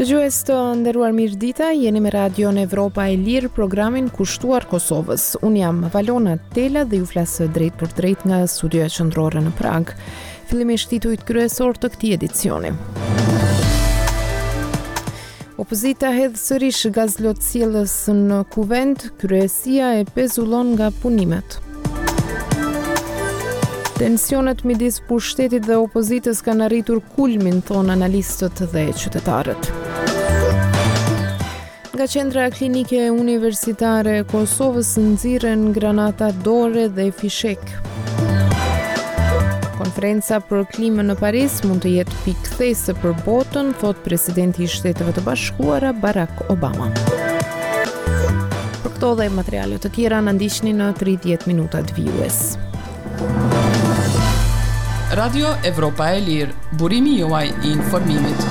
Dëgjues të nderuar mirëdita, jeni me Radion Evropa e Lirë, programin kushtuar Kosovës. Unë jam Valona Tela dhe ju flas drejt për drejt nga studioja qendrore në Prag. Fillimisht titujt kryesor të këtij edicioni. Opozita hedh sërish gazlotësielës në kuvend, kryesia e pezullon nga punimet. Tensionet midis pushtetit dhe opozitës kanë arritur kulmin, thonë analistët dhe qytetarët. Nga qendra klinike universitare e Kosovës nxirren granata dore dhe fishek. Konferenca për klimën në Paris mund të jetë pikëthese për botën, thot presidenti i Shteteve të Bashkuara Barack Obama. Për këto dhe materiale të tjera na ndiqni në 30 minutat vijues. Radio Evropa e Lirë, burimi juaj i informimit.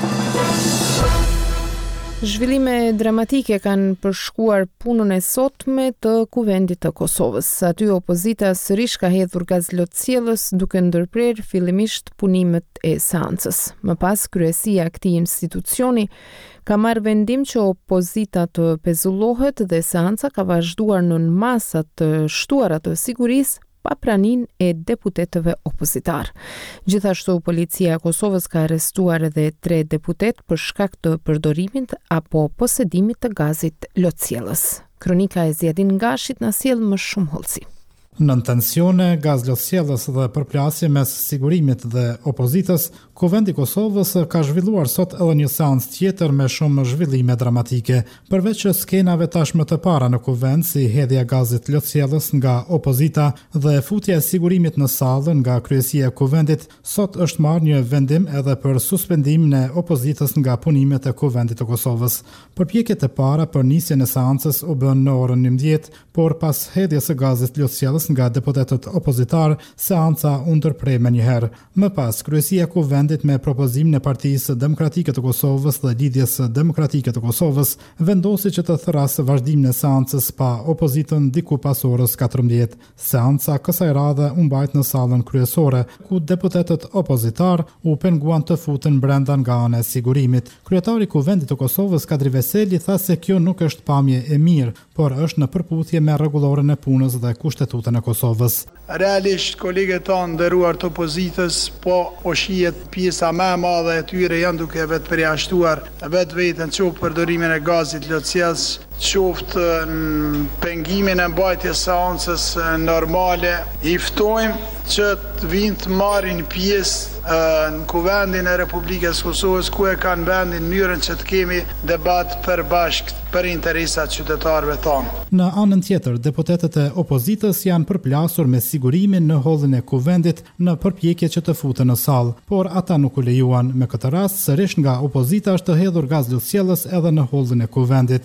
Zhvillime dramatike kanë përshkuar punën e sotme të kuvendit të Kosovës. Aty opozita sërish ka hedhur gazlotësielës duke ndërprer fillimisht punimet e seancës. Më pas, kryesia e këtij institucioni ka marrë vendim që opozita të pezullohet dhe seanca ka vazhduar në masa të shtuara të sigurisë pa praninë e deputetëve opozitar. Gjithashtu, policia e Kosovës ka arrestuar edhe 3 deputet për shkak të përdorimit apo posedimit të gazit lotësielës. Kronika e Zjedin Ngashit na sjell më shumë hollësi. Në tensione, gazlotësielës dhe përplasje mes sigurimit dhe opozitës, Kuvendi i Kosovës ka zhvilluar sot edhe një seancë tjetër me shumë zhvillime dramatike. Përveç skenave tashmë të para në kuvend, si hedhja gazit lotësielës nga opozita dhe futja e sigurimit në sallën nga kryesia e kuvendit, sot është marrë një vendim edhe për suspendimin e opozitës nga punimet e Kuvendit të Kosovës. Përpjekjet e para për nisjen e seancës u bën në orën 11, por pas hedhjes së gazit lotësielës nga deputetët opozitar, seanca u ndërprej menjëherë. Më pas, kryesia e kuvendit me propozimin e Partisë Demokratike të Kosovës dhe Lidhjes Demokratike të Kosovës vendosi që të thrasë vazhdimin e seancës pa opozitën diku pas orës 14. Seanca kësaj radhe u mbajt në sallën kryesore, ku deputetët opozitar u penguan të futen brenda nga ana e sigurimit. Kryetari i Kuvendit të Kosovës, Kadri Veseli, tha se kjo nuk është pamje e mirë, por është në përputhje me rregulloren e punës dhe kushtetutën e Kosovës. Realisht, kolegët tanë nderuar të opozitës, po shihet pjesa më e madhe e tyre janë duke vetë përjashtuar vetën qoftë përdorimin e gazit lotësielës, qoftë në pengimin e mbajtjes seancës normale. I ftojmë që të vinë të marrin pjesë në Kuvendin e Republikës Kosovës, ku e kanë vendin mënyrën që të kemi debat përbashkët për interesat qytetarëve tonë. Në anën tjetër, deputetët e opozitës janë përplasur me sigurimin në hollin e kuvendit në përpjekje që të futen në sallë, por ata nuk u lejuan. Me këtë rast, sërish nga opozita është të hedhur gaz lotësielës edhe në hollin e kuvendit.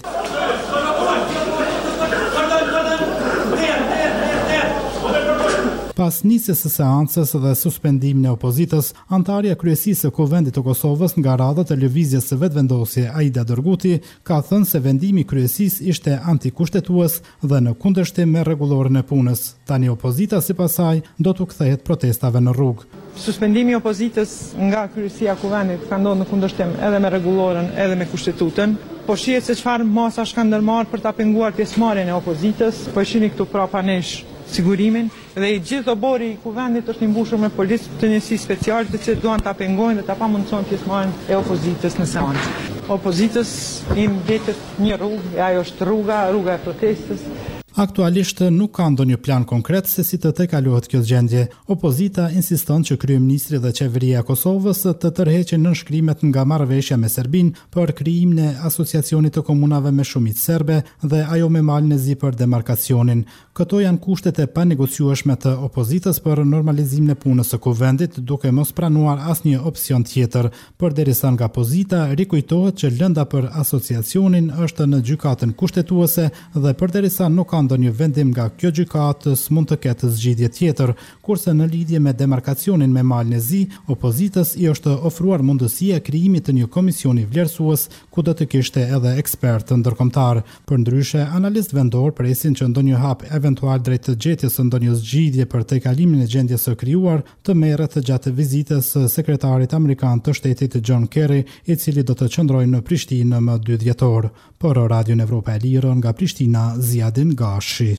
Pas nisjes së seancës dhe suspendimin e opozitës, antarja e kryesisë së Kuvendit të Kosovës nga radhët e lëvizjes së vetëvendosje Aida Dërguti ka thënë se vendimi i kryesisë ishte antikushtetues dhe në kundërshtim me rregulloren e punës. Tani opozita sipas saj do të kthehet protestave në rrugë. Suspendimi i opozitës nga kryesia e Kuvendit ka ndodhur në kundërshtim edhe me rregulloren edhe me kushtetutën. Po shihet se çfarë masa ka ndërmarrë për ta penguar pjesëmarrjen e opozitës. Po shihni këtu prapa nesh sigurimin dhe i gjithë obori i kuvendit është i mbushur me policë të njësi speciale të që duan ta pengojnë dhe ta pamundësojnë pjesëmarrjen e opozitës në seancë. Opozitës i mbetet një rrugë, e ajo është rruga e protestës. Aktualisht nuk ka ndonjë plan konkret se si të tejkalohet kjo gjendje. Opozita insiston që kryeministri dhe qeveria e Kosovës të tërheqin nënshkrimet nga marrëveshja me Serbinë për krijimin e asociacionit të komunave me shumicë serbe dhe ajo me malin e zi për demarkacionin. Këto janë kushtet e panegociueshme të opozitës për normalizimin e punës së kuvendit, duke mos pranuar asnjë opsion tjetër. Përderisa nga opozita rikujtohet që lënda për asociacionin është në gjykatën kushtetuese dhe përderisa nuk ka ndonjë vendim nga kjo gjykatë mund të ketë zgjidhje tjetër, kurse në lidhje me demarkacionin me malin e zi, opozitës i është ofruar mundësia krijimit të një komisioni vlerësues ku do të kishte edhe ekspertë ndërkombëtar. Përndryshe, analist vendor presin që ndonjë hap eventual drejt gjetjes së ndonjë zgjidhje për tejkalimin e gjendjes së krijuar të merret gjatë vizitës së sekretarit amerikan të shtetit John Kerry, i cili do të qëndrojë në Prishtinë më 2 dhjetor. Për Radion Evropa e Lirë nga Prishtina, Ziadin Gashi.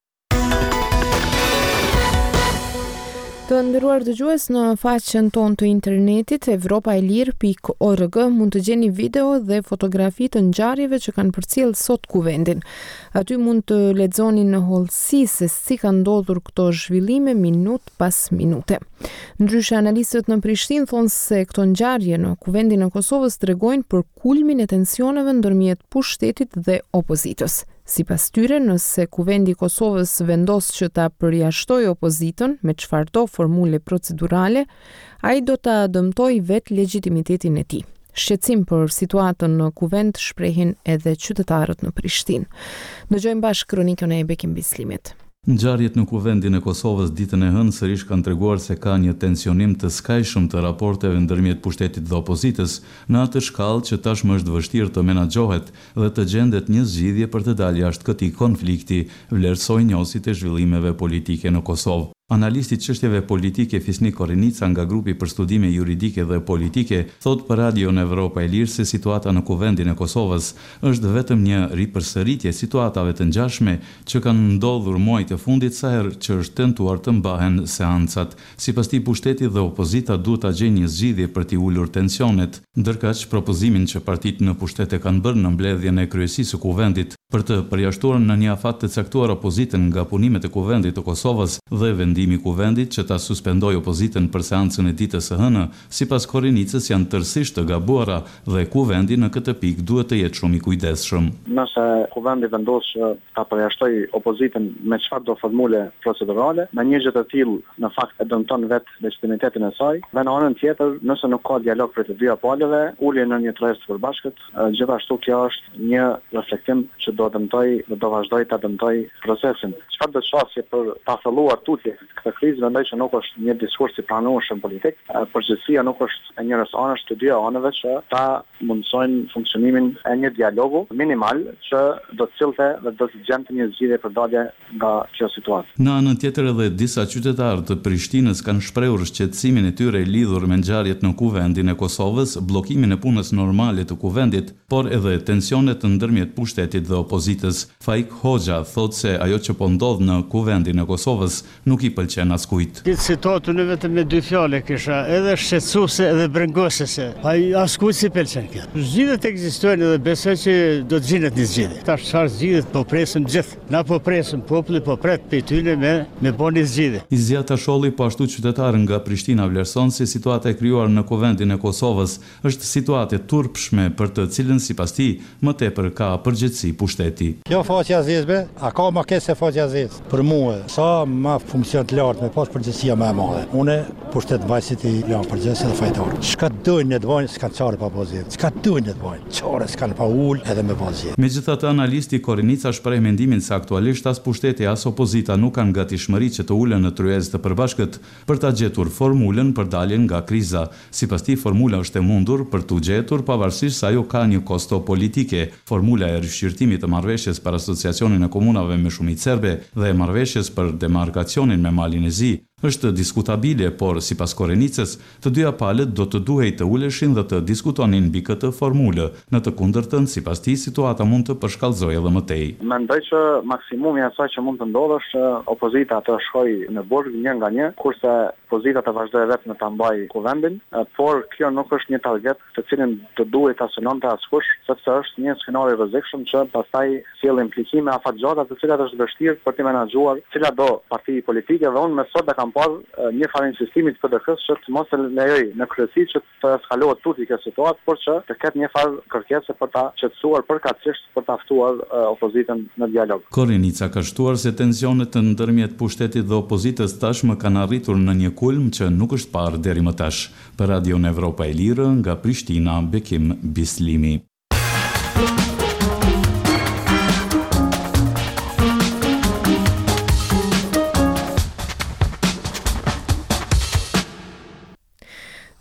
Të nderuar dëgjues, në faqen tonë të internetit evropaelir.org mund të gjeni video dhe fotografi të ngjarjeve që kanë përcjell sot kuvendin. Aty mund të lexoni në hollësi se si kanë ndodhur këto zhvillime minut pas minute. Ndryshe, analistët në Prishtinë thonë se këto ngjarje në kuvendin e Kosovës tregojnë për kulmin e tensioneve ndërmjet pushtetit dhe opozitës. Sipas tyre, nëse kuvendi i Kosovës vendos që ta përjashtojë opozitën me çfarëdo formule procedurale, ai do ta dëmtojë vetë legitimitetin e tij. Shqetësim për situatën në kuvend shprehin edhe qytetarët në Prishtinë. Dëgjojmë bashkë kronikën e Bekim Bislimit. Ngjarjet në kuvendin e Kosovës ditën e hënë sërish kanë treguar se ka një tensionim të skajshëm të raporteve ndërmjet pushtetit dhe opozitës, në atë shkallë që tashmë është vështirë të menaxhohet dhe të gjendet një zgjidhje për të dalë jashtë këtij konflikti, vlerësoi njohuesit e zhvillimeve politike në Kosovë. Analisti i çështjeve politike Fisnik Korenica nga grupi për studime juridike dhe politike thot për Radion Evropa e Lirë se situata në kuvendin e Kosovës është vetëm një ripërsëritje situatave të ngjashme që kanë ndodhur muajt e fundit sa herë që është tentuar të mbahen seancat. Sipas tij, pushteti dhe opozita duhet ta gjejnë një zgjidhje për t'i ulur tensionet, ndërkaq propozimin që partitë në pushtet e kanë bërë në mbledhjen e kryesisë së kuvendit për të përjashtuar në një afat të caktuar opozitën nga punimet e kuvendit të Kosovës dhe vendimi i kuvendit që ta suspendojë opozitën për seancën e ditës së hënë, sipas Korenicës janë tërësisht të gabuara dhe kuvendi në këtë pikë duhet të jetë shumë i kujdesshëm. Nëse kuvendi vendos që ta përjashtojë opozitën me çfarëdo formule procedurale, në një gjë të tillë në fakt e dëmton vetë legitimitetin e saj. Dhe në anën tjetër, nëse nuk ka dialog për të dyja palëve, ulje në një trestë të përbashkët, gjithashtu kjo është një reflektim që do dëmtoj dhe do vazhdoj ta dëmtoj procesin. Çfarë do të shasje për ta thelluar tutje këtë krizë, mendoj që nuk është një diskurs i pranueshëm politik. Përgjithësia nuk është e njërës anësh të dy anëve që ta mundsojnë funksionimin e një dialogu minimal që do të cilte dhe do të gjente një zgjidhje për dalje nga kjo situatë. Në anën tjetër, edhe disa qytetarë të Prishtinës kanë shprehur shqetësimin e tyre lidhur me ngjarjet në kuvendin e Kosovës, bllokimin e punës normale të kuvendit, por edhe tensionet ndërmjet pushtetit dhe opozitës. Faik Hoxha thotë se ajo që po ndodh në kuvendin e Kosovës nuk i pëlqen askujt. Këtë situatën vetëm me dy fjalë kisha, edhe shqetësuese edhe brengosese. Ai askujt si pëlqen kjo. Zgjidhjet ekzistojnë dhe besoj që do të gjendet një zgjidhje. Tash çfarë zgjidhet po presim gjithë. Na po presim, populli po pret pe tyne me bën një zgjidhje. Izia Tasholli, po ashtu qytetar nga Prishtina, vlerëson se situata e krijuar në kuvendin e Kosovës është situatë turpshme për të cilën sipas tij më tepër ka përgjegjësi pushteti. Kjo faqja zezbe, a ka më keq se faqja zez. Për mua, sa më funksion të lartë me pas përgjegjësia më e madhe. Unë pushtet vajzit i lëm përgjegjësi dhe fajtor. Çka dojnë të bëjnë, s'kan çfarë pa pozit. Çka dojnë të bëjnë, çfarë s'kan pa ul edhe me pozit. Megjithatë, analisti Korenica shpreh mendimin se aktualisht as pushteti as opozita nuk kanë gatishmëri që të ulen në tryezë të përbashkët për ta gjetur formulën për daljen nga kriza. Sipas tij, formula është e mundur për t'u gjetur pavarësisht se ajo ka një kosto politike. Formula e rishqyrtimit të marrëveshjes për asociacionin e komunave me shumicë serbe dhe marrëveshjes për demarkacionin me Malin e Zi është diskutabile, por sipas Korenicës, të dyja palët do të duhej të uleshin dhe të diskutonin mbi këtë formulë. Në të kundërtën, sipas tij, situata mund të përshkallëzojë edhe më tej. Mendoj që maksimumi i asaj që mund të ndodhë është opozita të shkojë në burg një nga një, kurse opozita të vazhdojë vetë në ta mbajë kuvendin, por kjo nuk është një target të cilin të duhet ta synonte askush, sepse është një skenario i rrezikshëm që pastaj sjell implikime afatgjata të cilat është vështirë për të menaxhuar cilado parti politike dhe unë me sot kam parë një farë insistimi të PDK-s që të mos e lejoj në kryesi që të eskalohet tuti kjo situatë, por që të ketë një farë kërkese për ta qetësuar përkatësisht për ta ftuar opozitën në dialog. Korenica ka shtuar se tensionet ndërmjet pushtetit dhe opozitës tashmë kanë arritur në një kulm që nuk është parë deri më tash. Për Radion Evropa e Lirë nga Prishtina, Bekim Bislimi.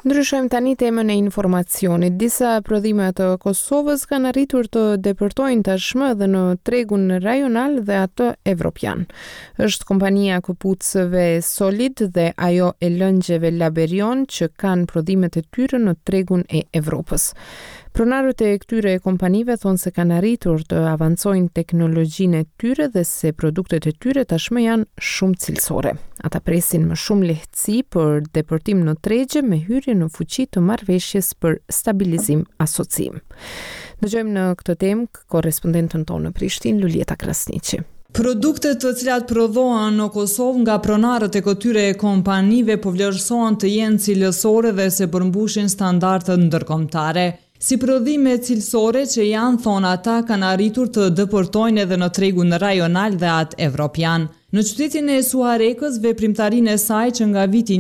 Ndryshojmë tani temën e informacionit. Disa prodhime të Kosovës kanë arritur të depërtojnë tashmë edhe në tregun rajonal dhe atë evropian. Është kompania këpucëve Solid dhe ajo e lëngjeve Laberion që kanë prodhimet e tyre në tregun e Evropës. Pronarët e këtyre kompanive thonë se kanë arritur të avancojnë teknologjinë e tyre dhe se produktet e tyre tashmë janë shumë cilësore. Ata presin më shumë lehtësi për depërtim në tregje me hyrje në fuqi të marrëveshjes për stabilizim asocim. Dëgjojmë në këtë temë korrespondentën tonë në Prishtinë, Luljeta Krasniqi. Produktet të cilat prodhohen në Kosovë nga pronarët e këtyre kompanive po vlerësohen të jenë cilësore dhe se përmbushin standardet ndërkombëtare. Si prodhime cilësore që janë, thonë ata, kanë arritur të depërtojnë edhe në tregun rajonal dhe atë evropian. Në qytetin e Suharekës, veprimtarinë e saj që nga viti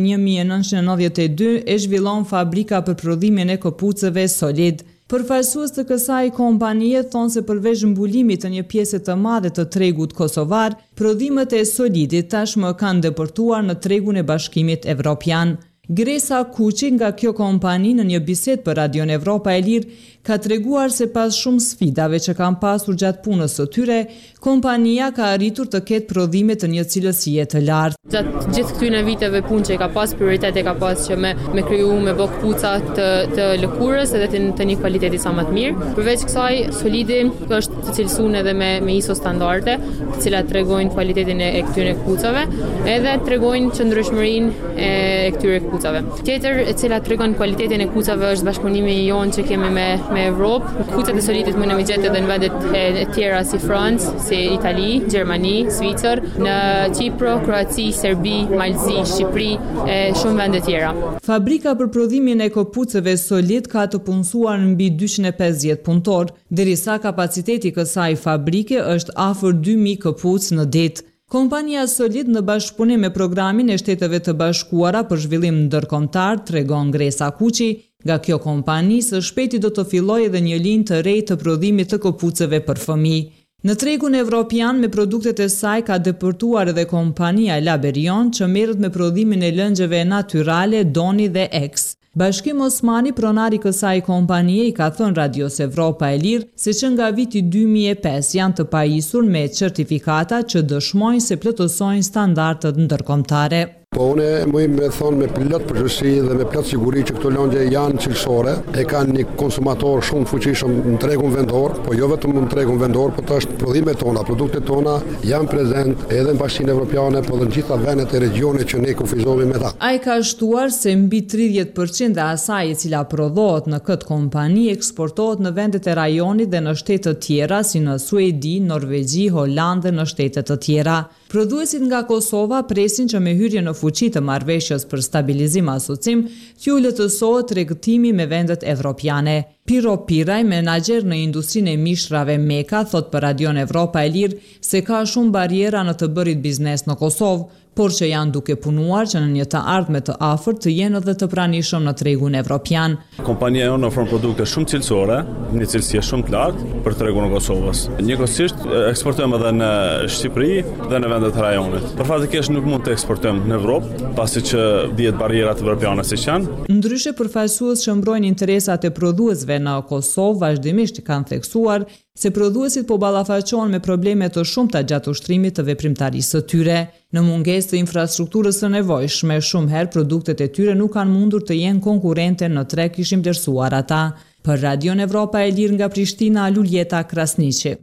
1992 e zhvillon fabrika për prodhimin e këpucëve Solid. Përfaqësues të kësaj kompanie thonë se përveç mbulimit të një pjese të madhe të tregut kosovar, prodhimet e Solidit tashmë kanë depërtuar në tregun e Bashkimit Evropian. Gresa Kuqi nga kjo kompani në një bisedë për Radion Evropa e Lirë ka treguar se pas shumë sfidave që kanë pasur gjatë punës së tyre, kompania ka arritur të ketë prodhime të një cilësie të lartë. Gjatë gjithë këtyre viteve punë që ka pas, prioritet e ka pas që me kriju me bë këpuca të lëkurës edhe të një kvaliteti sa më të mirë. Përveç kësaj, Solidi është të cilësuar edhe me ISO standarde, të cilat tregojnë kualitetin e këtyre këpucave, edhe tregojnë qëndrueshmërinë e këtyre këpucave. Tjetër e cila tregon kualitetin e këpucave është bashkëpunimi jonë që kemi me Evropë. Këpucat e Solidit mund të gjetë edhe në vendet e tjera si Francë, si Itali, Gjermani, Zvicër, në Kipro, Kroaci, Serbi, Malzi, Shqipëri e shumë vende tjera. Fabrika për prodhimin e këpucëve Solid ka të punësuar mbi 250 punëtor, derisa kapaciteti kësaj fabrike është afër 2000 këpucë në ditë. Kompania Solid në bashkëpunim me programin e Shteteve të Bashkuara për zhvillim ndërkombëtar, tregon Gresa Kuqi. Nga kjo kompani së shpejti do të fillojë edhe një linjë të re të prodhimit të këpucëve për fëmijë. Në tregun evropian me produktet e saj ka depërtuar edhe kompania Laberion që merret me prodhimin e lëngjeve natyrale Doni dhe X. Bashkim Osmani, pronari kësaj kompanie, i ka thënë Radios Evropa e Lirë se që nga viti 2005 janë të pajisur me certifikata që dëshmojnë se plotësojnë standardet ndërkombëtare. Po unë mujmë me thonë me plot përgjithësi dhe me plot siguri që këto lëngje janë cilësore, e kanë një konsumator shumë fuqishëm në tregun vendor, po jo vetëm në tregun vendor, po tash prodhimet tona, produktet tona janë prezent edhe në Bashkinë Evropiane, po dhe në gjitha vendet e regionit që ne kufizohemi me ta. Ai ka shtuar se mbi 30% e asaj e cila prodhohet në këtë kompani eksportohet në vendet e rajonit dhe në shtete të tjera si në Suedi, Norvegji, Holandë dhe në shtete të tjera. Prodhuesit nga Kosova presin që me hyrje në fuqi të marrëveshjes për stabilizim asocim, t'ju lehtësohet tregtimi me vendet evropiane. Piro Piraj, menaxher në industrinë e mishrave Meka, thot për Radion Evropa e Lirë se ka shumë bariera në të bërit biznes në Kosovë, por që janë duke punuar që në një të ardhme të afërt të jenë edhe të pranishëm në tregun evropian. Kompania jonë ofron produkte shumë cilësore, një cilësie shumë të lartë për tregun e Kosovës. Njëkohësisht eksportojmë edhe në Shqipëri dhe në vendet e rajonit. Përfatikisht nuk mund të eksportojmë në Evropë, pasi që dihet barierat evropiane siç janë. Ndryshe, përfaqësues që mbrojnë interesat e prodhuesve në Kosovë vazhdimisht kanë theksuar se prodhuesit po ballafaqohen me probleme të shumta gjatë ushtrimit të veprimtarisë së tyre. Në mungesë të infrastrukturës së nevojshme, shumë herë produktet e tyre nuk kanë mundur të jenë konkurrente në treg, kishim vlerësuar ata. Për Radion Evropa e Lirë nga Prishtina, Luljeta Krasniqi.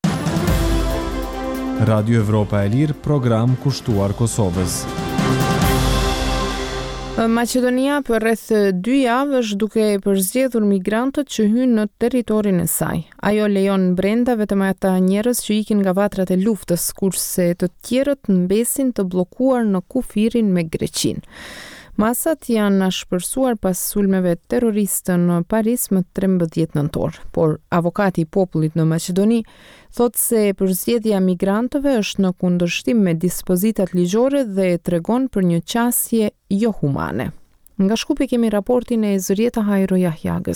Radio Evropa e Lirë, program kushtuar Kosovës. Maqedonia për rreth 2 javësh duke përzgjedhur migrantët që hynë në territorin e saj. Ajo lejon brenda vetëm ata njerëz që ikin nga vatrat e luftës, kurse të tjerët mbesin të bllokuar në kufirin me Greqinë. Masat janë shpërsuar pas sulmeve terroriste në Paris më 13 nëntor, por avokati i popullit në Maqedoni thot se përzgjedhja migrantëve është në kundërshtim me dispozitat ligjore dhe tregon për një qasje jo humane. Nga Shkupi kemi raportin e Zurieta Hajro Jahjagës.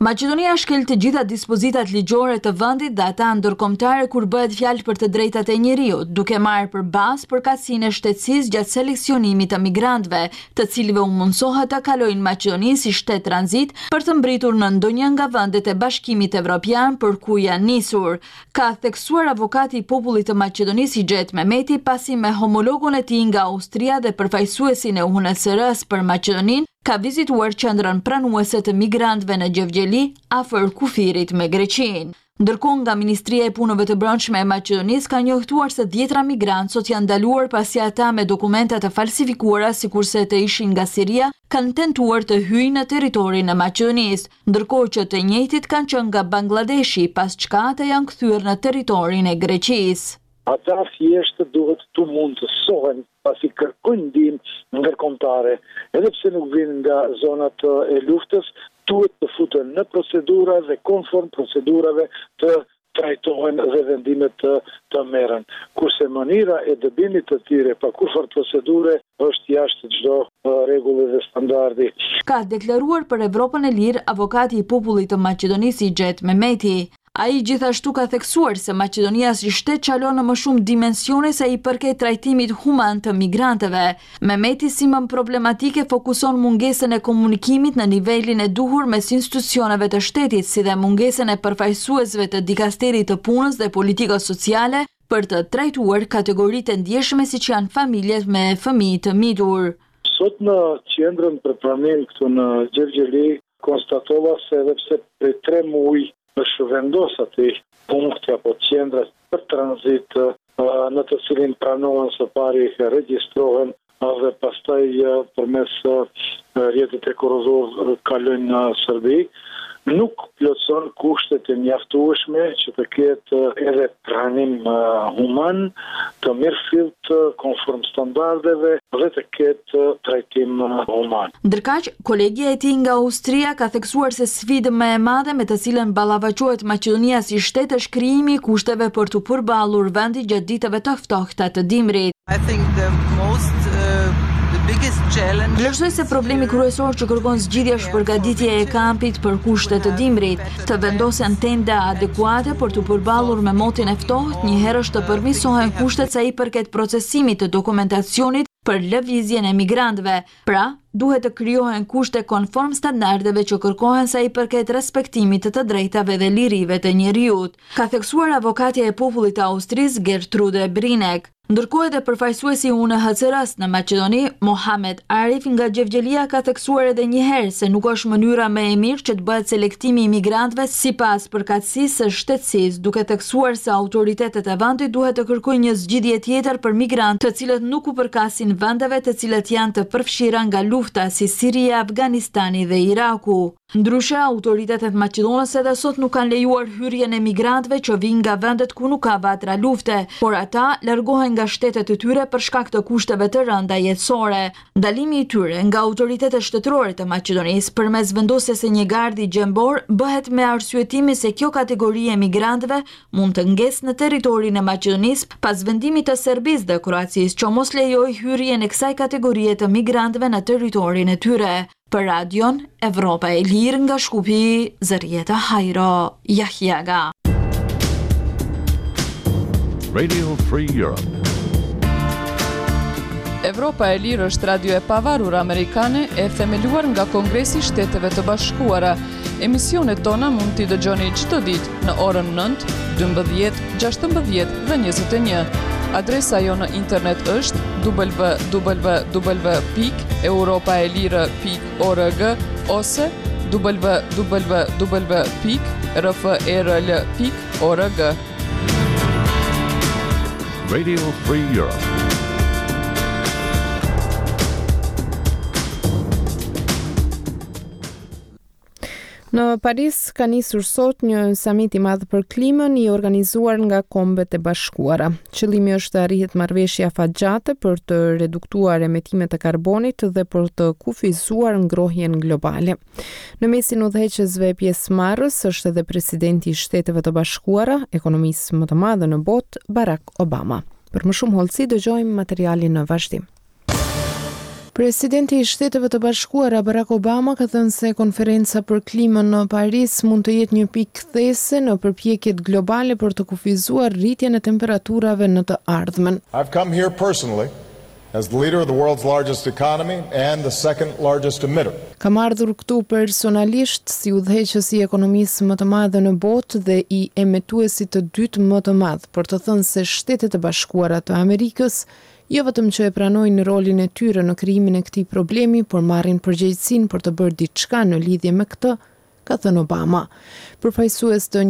Maqedonia shkel të gjitha dispozitat ligjore të vendit dhe ata ndërkombëtare kur bëhet fjalë për të drejtat e njeriut, duke marrë për bazë përkatësinë e shtetësisë gjatë seleksionimit të migrantëve, të cilëve u mundsohet të kalojnë Maqedoni si shtet tranzit për të mbritur në ndonjë nga vendet e Bashkimit Evropian për ku janë nisur. Ka theksuar avokati i popullit të Maqedonisë Xhet Mehmeti pasi me homologun e tij nga Austria dhe përfaqësuesin e UNHCR-s për Maqedoninë ka vizituar qendrën pranuese të migrantëve në Gjevgjeli, afër kufirit me Greqinë. Ndërkohë nga Ministria e Punëve të Brendshme e Maqedonisë ka njohtuar se 10 migrantë sot janë ndaluar pasi ata me dokumenta të falsifikuara sikurse të ishin nga Siria kanë tentuar të hyjnë në territorin e Maqedonisë, ndërkohë që të njëjtit kanë qenë nga Bangladeshi, pas çka ata janë kthyer në territorin e Greqisë. Ata thjesht duhet të mundësohen pasi kërkojnë ndihmë ndërkombëtare, edhe pse nuk vinë nga zonat e luftës, duhet të futen në procedura dhe konform procedurave të trajtohen dhe vendimet të merren. Kurse mënyra e dëbimit të tyre pa kurrë procedure është jashtë çdo rregulle dhe standardi. Ka deklaruar për Evropën e Lirë avokati i popullit të Maqedonisë Xhet Mehmeti. Ai gjithashtu ka theksuar se Maqedonia si shtet çalon në më shumë dimensione sa i përket trajtimit human të migrantëve. Mehmeti si më problematike fokuson mungesën e komunikimit në nivelin e duhur mes institucioneve të shtetit, si dhe mungesën e përfaqësuesve të dikasterit të punës dhe politikës sociale për të trajtuar kategoritë e ndjeshme siç janë familjet me fëmijë të mitur. Sot në qendrën për pranim këtu në Gjevgjeli konstatova se edhe pse për 3 muaj është vendos aty punkti apo qendra për tranzit në të cilin pranohen së pari regjistrohen dhe pastaj përmes rrjetit e Korozov kalojnë në Serbi, nuk plotëson kushtet e mjaftueshme që të ketë edhe pranim human, të mirëfillt konform standardeve dhe të ketë trajtim human. Ndërkaq, kolegja e tij nga Austria ka theksuar se sfidë më e madhe me të cilën ballafaqohet Maqedonia si shtet është krijimi i kushteve për të përballur vendi gjatë ditëve të ftohta të dimrit. Vlerësoj se problemi kryesor që kërkon zgjidhje është përgatitja e kampit për kushtet të dimrit, të vendosen tenda adekuate për të përballur me motin e ftohtë, njëherë të përmirësohen kushtet sa i përket procesimit të dokumentacionit për lëvizjen e migrantëve. Pra, duhet të krijohen kushte konform standardeve që kërkohen sa i përket respektimit të drejtave dhe lirive të njerëzit, ka theksuar avokatja e popullit të Austrisë Gertrude Brinek. Ndërkohë edhe përfaqësuesi i UNHCR-s në Maqedoni, Mohamed Arif nga Gjevgjelia ka theksuar edhe një herë se nuk është mënyra më e mirë që të bëhet selektimi i migrantëve sipas përkatësisë së shtetësisë, duke theksuar se autoritetet e vendit duhet të kërkojnë një zgjidhje tjetër për migrantë të cilët nuk u përkasin vendeve të cilët janë të përfshira nga lufta si Siria, Afganistani dhe Iraku. Ndryshe, autoritetet maqedonëse edhe sot nuk kanë lejuar hyrjen e migrantëve që vijnë nga vendet ku nuk ka vatra lufte, por ata largohen nga shtetet e tyre për shkak të kushteve të rënda jetësore. Ndalimi i tyre nga autoritetet shtetërore të Maqedonisë përmes vendosjes së një gardi gjembor bëhet me arsyetimin se kjo kategori e migrantëve mund të ngesë në territorin e Maqedonisë pas vendimit të Serbisë dhe Kroacisë që mos lejojë hyrjen e kësaj kategorie të migrantëve në territorin e tyre. Për Radion Evropa e Lirë nga Shkupi, Zërieta Hajro, Jahjaga. Radio Free Europe. Evropa e Lirë është radio e pavarur amerikane e themeluar nga Kongresi i Shteteve të Bashkuara. Emisionet tona mund t'i dëgjoni çdo ditë në orën 9, 12, 16 dhe 21. Adresa jo në internet është www.europaelire.org ose www.rfrl.org. Radio Free Europe. Në Paris ka nisur sot një samit i madh për klimën i organizuar nga Kombet e Bashkuara. Qëllimi është të arrihet marrëveshje afatgjate për të reduktuar emetimet e karbonit dhe për të kufizuar ngrohjen globale. Në mesin udhëheqësve pjesëmarrës është edhe presidenti i Shteteve të Bashkuara, ekonomisë më të madhe në botë, Barack Obama. Për më shumë hollësi dëgjojmë materialin në vazhdim. Presidenti i Shteteve të Bashkuara Barack Obama ka thënë se konferenca për klimën në Paris mund të jetë një pikë kthese në përpjekjet globale për të kufizuar rritjen e temperaturave në të ardhmen. I've come here personally as the leader of the world's largest economy and the second largest emitter. Kam ardhur këtu personalisht si udhëheqës i ekonomisë më të madhe në botë dhe i emetuesit të dytë më të madh, për të thënë se Shtetet e Bashkuara të Amerikës jo vetëm që e pranojnë rolin e tyre në krijimin e këtij problemi, por marrin përgjegjësinë për të bërë diçka në lidhje me këtë, ka thënë Obama. Përfaqësues të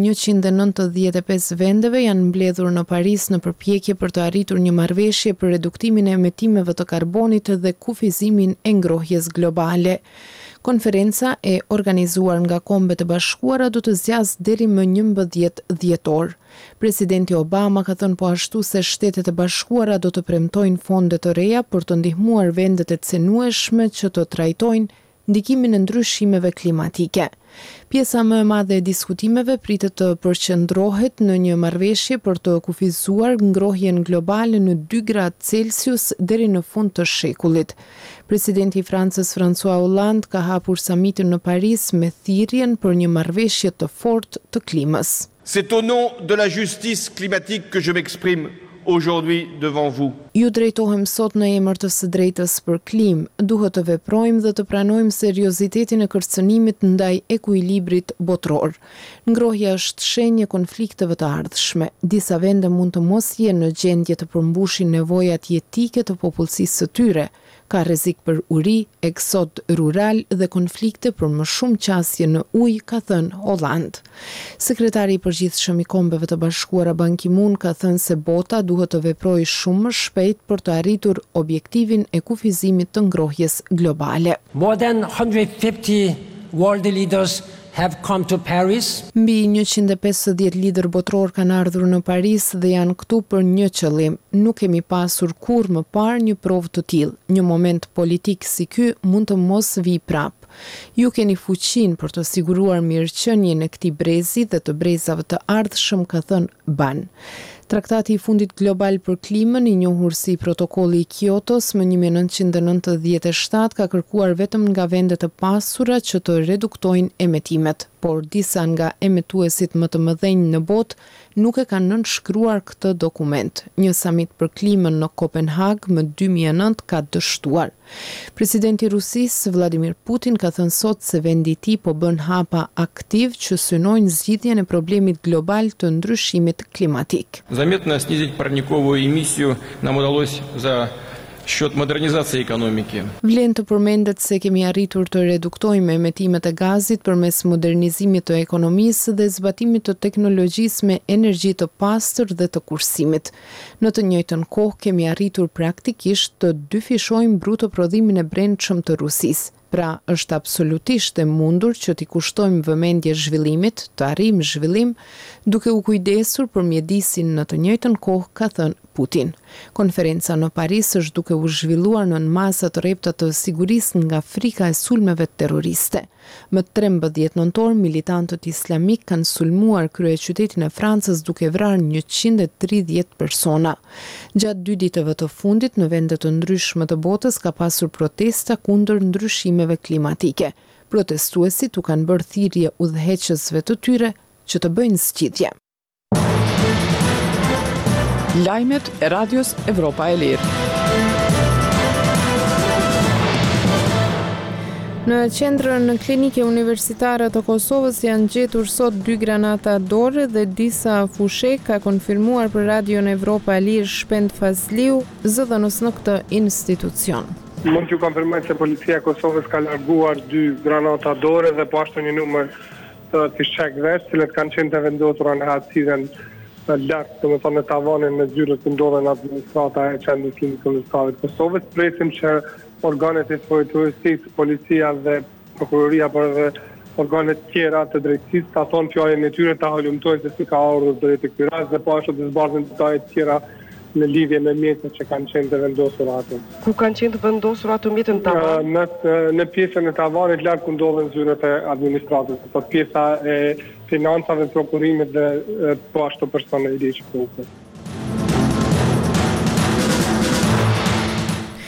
195 vendeve janë mbledhur në Paris në përpjekje për të arritur një marrëveshje për reduktimin e emetimeve të karbonit dhe kufizimin e ngrohjes globale. Konferenca e organizuar nga Kombet e Bashkuara do të zgjasë deri më 11 dhjetor. Presidenti Obama ka thënë po ashtu se Shtetet e Bashkuara do të premtojnë fonde të reja për të ndihmuar vendet e cenueshme që të trajtojnë ndikimin e ndryshimeve klimatike. Pjesa më e madhe e diskutimeve pritet të përqendrohet në një marrëveshje për të kufizuar ngrohjen globale në 2 gradë Celsius deri në fund të shekullit. Presidenti i Francës François Hollande ka hapur samitin në Paris me thirrjen për një marrëveshje të fortë të klimës. C'est au nom de la justice climatique que je m'exprime aujourd'hui devant vous. Ju drejtohem sot në emër të së drejtës për klimë. Duhet të veprojmë dhe të pranojmë seriozitetin e kërcënimit ndaj ekuilibrit botror. Ngrohja është shenjë e konflikteve të ardhshme. Disa vende mund të mos jenë në gjendje të përmbushin nevojat jetike të popullsisë së tyre. Ka rrezik për uri, eksod rural dhe konflikte për më shumë qasje në ujë, ka thënë Hollande. Sekretari i përgjithshëm i Kombeve të Bashkuara Ban Ki-moon ka thënë se bota duhet të veprojë shumë më shpejt për të arritur objektivin e kufizimit të ngrohjes globale. More than 150 world leaders have come to Paris. Mbi 150 lider botror kanë ardhur në Paris dhe janë këtu për një qëllim. Nuk kemi pasur kurrë më parë një provë të tillë. Një moment politik si ky mund të mos vi prap. Ju keni fuqinë për të siguruar mirëqenien e këtij brezi dhe të brezave të ardhshëm, ka thënë Ban. Traktati i fundit global për klimën, i njohur si protokolli i Kyotos më 1997, ka kërkuar vetëm nga vendet e pasura që të reduktojnë emetimet, por disa nga emetuesit më të mëdhenj në botë nuk e kanë nënshkruar këtë dokument. Një samit për klimën në Kopenhag më 2009 ka dështuar. Presidenti i Rusisë Vladimir Putin ka thënë sot se vendi i tij po bën hapa aktiv që synojnë zgjidhjen e problemit global të ndryshimit klimatik. Заметно снизить парниковую эмиссию нам удалось за счет модернизации экономики. Vlen të përmendet se kemi arritur të reduktojmë emetimet e gazit përmes modernizimit të ekonomisë dhe zbatimit të teknologjisë me energji të pastër dhe të kursimit. Në të njëjtën kohë kemi arritur praktikisht të dyfishojmë bruto prodhimin e brendshëm të Rusisë. Pra, është absolutisht e mundur që t'i kushtojmë vëmendje zhvillimit, të arrijmë zhvillim, duke u kujdesur për mjedisin në të njëjtën kohë, ka thënë Putin. Konferenca në Paris është duke u zhvilluar në masa të rrepta të sigurisë nga frika e sulmeve terroriste. Më 13 nëntor, militantët islamik kanë sulmuar kryeqytetin e Francës duke vrarë 130 persona. Gjatë 2 ditëve të fundit në vende të ndryshme të botës ka pasur protesta kundër ndryshimeve klimatike. Protestuesit u kanë bërë thirrje udhëheqësve të tyre që të bëjnë zgjidhje. Lajmet e Radios Evropa e Lirë. Në qendrën klinike universitare të Kosovës janë gjetur sot 2 granata dore dhe disa fushek, ka konfirmuar për Radion Evropa e Lirë Shpend Fazliu, zëdhënës në këtë institucion. Mund t'ju konfirmoj se policia e Kosovës ka larguar 2 granata dore dhe po ashtu një numër të fishekëve, të cilët kanë qenë të vendosura në hapësirën lartë, domethënë në tavanin në zyrët që ndodhen administrata e qendrës klinike universitare të Kosovës. Presim që organet e fortuesisë, policia dhe prokuroria për dhe organet tjera të drejtësisë ta thonë fjalën e tyre, ta holumtojnë se si ka ardhur drejt këtij rasti dhe po ashtu të zbardhin detajet tjera në lidhje me mjetet që kanë qenë të vendosura aty. Ku kanë qenë të vendosura ato mjetet në tavan? Në pjesën e tavanit larg ku ndodhen zyrët e administratës, po pjesa e financave, prokurimit dhe po ashtu personeli i ligjit.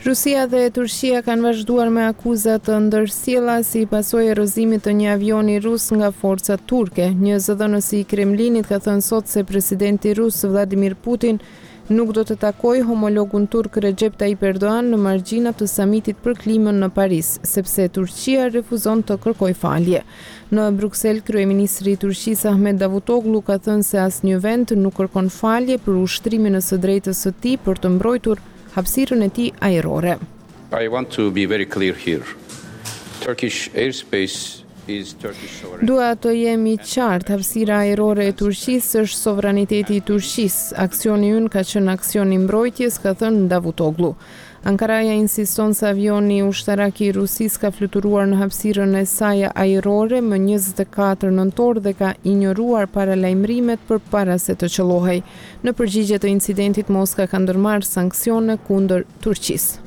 Rusia dhe Turqia kanë vazhduar me akuza të ndërsjella si pasojë e rozimit të një avioni rus nga forcat turke. Një zëdhënës i Kremlinit ka thënë sot se presidenti rus Vladimir Putin nuk do të takojë homologun turk Recep Tayyip Erdogan në margjinat të samitit për klimën në Paris, sepse Turqia refuzon të kërkojë falje. Në Bruksel, kryeministri i Turqisë Ahmet Davutoglu ka thënë se asnjë vend nuk kërkon falje për ushtrimin e së drejtës së tij për të mbrojtur hapësirën e tij ajrore. I want to be very clear here. Turkish airspace Dua të jemi qartë, hapësira ajrore e Turqisë është sovraniteti i Turqisë. Aksioni ynë ka qenë aksion i mbrojtjes, ka thënë Davutoglu. Ankaraja insiston se avioni ushtarak i Rusisë ka fluturuar në hapësirën e saj ajrore më 24 nëntor dhe ka injoruar paralajmërimet përpara se të qellohej. Në përgjigje të incidentit, Moska ka ndërmarrë sanksione kundër Turqisë.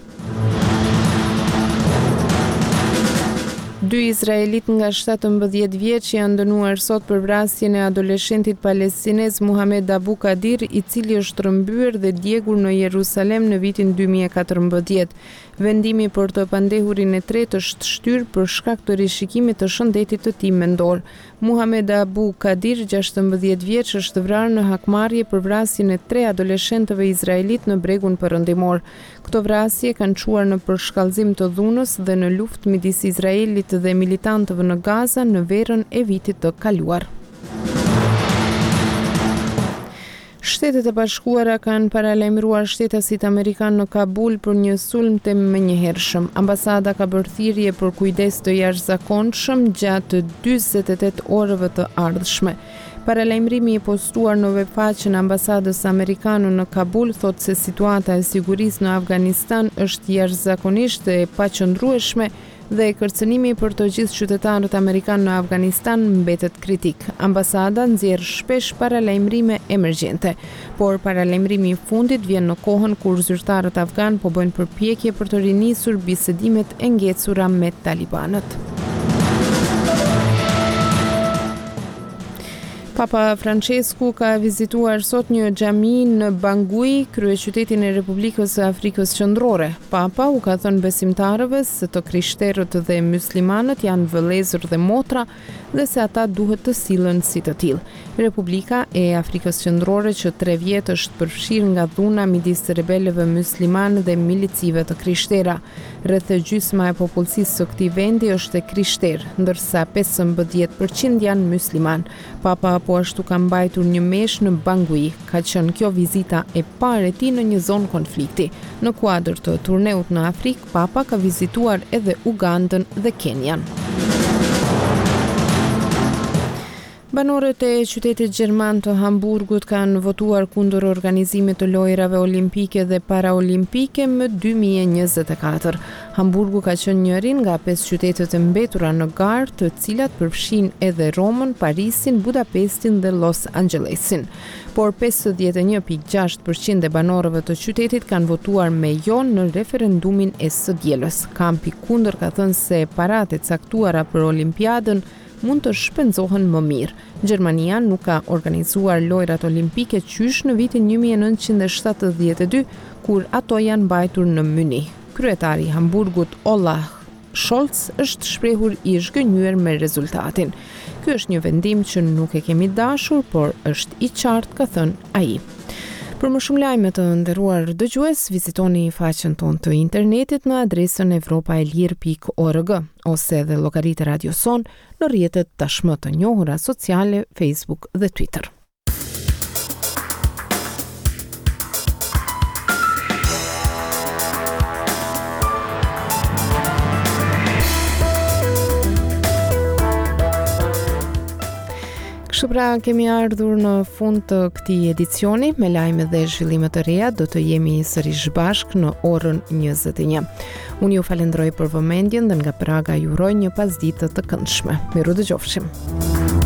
2 izraelit nga 17 vjeç janë dënuar sot për vrasjen e adoleshentit palestinez Muhamed Abu Kadir, i cili është rrëmbyer dhe djegur në Jerusalem në vitin 2014. Vendimi për të pandehurin e tretë është shtyrë për shkak të rishikimit të shëndetit të tij mendor. Muhamed Abu Kadir, 16 vjeç, është vrarë në hakmarrje për vrasjen e 3 adoleshentëve izraelit në bregun perëndimor. Këto vrasje kanë çuar në përshkallëzim të dhunës dhe në luftë midis Izraelit dhe militantëve në Gaza në verën e vitit të kaluar. Shtetet e Bashkuara kanë paralajmëruar shtetasit amerikan në Kabul për një sulm të menjëhershëm. Ambasada ka bërë thirrje për kujdes të jashtëzakonshëm gjatë 48 orëve të ardhshme. Paralajmërimi i postuar në webfaqen e ambasadës amerikane në Kabul thotë se situata e sigurisë në Afganistan është jashtëzakonisht e paqëndrueshme dhe kërcënimi për të gjithë qytetarët amerikanë në Afganistan mbetet kritik. Ambasada nxjerr shpesh paralajmërime emergjente, por paralajmërimi i fundit vjen në kohën kur zyrtarët afgan po bëjnë përpjekje për të rinisur bisedimet e ngjecura me talibanët. Papa Francesku ka vizituar sot një xhami në Bangui, kryeqytetin e Republikës së Afrikës Qendrore. Papa u ka thënë besimtarëve se të krishterët dhe muslimanët janë vëllezër dhe motra dhe se ata duhet të sillen si të tillë. Republika e Afrikës Qendrore që 3 vjet është përfshirë nga dhuna midis rebelëve musliman dhe milicive të krishtera. Rreth gjysma e popullsisë së këtij vendi është e krishterë, ndërsa 15% janë musliman. Papa po ashtu ka mbajtur një mesh në Bangui. Ka qenë kjo vizita e parë e tij në një zonë konflikti. Në kuadër të turneut në Afrikë, Papa ka vizituar edhe Ugandën dhe Kenyan. Banorët e qytetit gjerman të Hamburgut kanë votuar kundër organizimit të lojrave olimpike dhe paraolimpike më 2024. Hamburgu ka qenë njëri nga 5 qytetet e mbetura në garë, të cilat përfshin edhe Romën, Parisin, Budapestin dhe Los Angelesin. Por 51.6% e banorëve të qytetit kanë votuar me jo në referendumin e së dielës. Kampi kundër ka thënë se paratë e caktuara për Olimpiadën mund të shpenzohen më mirë. Gjermania nuk ka organizuar lojrat olimpike qysh në vitin 1972, kur ato janë mbajtur në Munich. Kryetari i Hamburgut, Olaf Scholz, është shprehur i zhgënjur me rezultatin. Ky është një vendim që nuk e kemi dashur, por është i qartë, ka thënë ai. Për më shumë lajme të nderuar dëgjues, vizitoni faqen tonë të internetit në adresën evropaelir.org ose edhe llogaritë e Radio Son në rrjetet tashmë të njohura sociale, Facebook dhe Twitter. Kështu pra, kemi ardhur në fund të këtij edicioni me lajme dhe zhvillime të reja. Do të jemi sërish bashkë në orën 21. Unë ju falenderoj për vëmendjen dhe nga Praga ju uroj një pasditë të këndshme. Miru dëgjofshim.